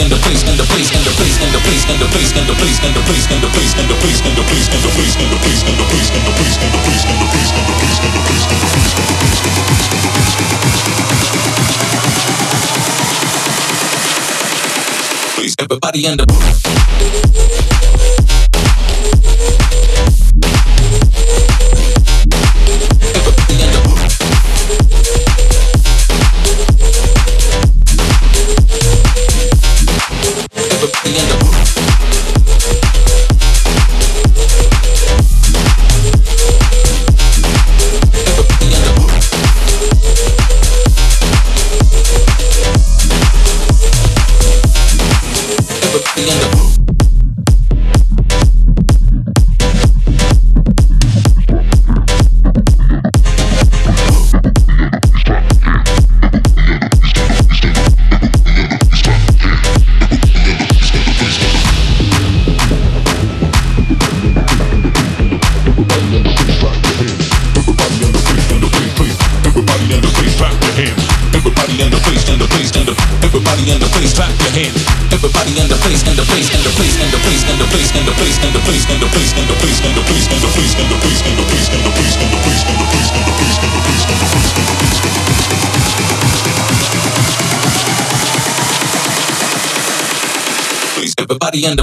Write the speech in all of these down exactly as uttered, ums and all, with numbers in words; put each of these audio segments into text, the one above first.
in the place, in the place, in the place, in the place, in the place, in the place, in the place, in the place, in the place, in the place, in the place, in the place, in the place, in the place, in the place, in the place, in the place, in the place, in the place. Please, everybody in the everybody in the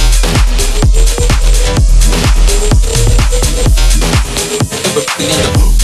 the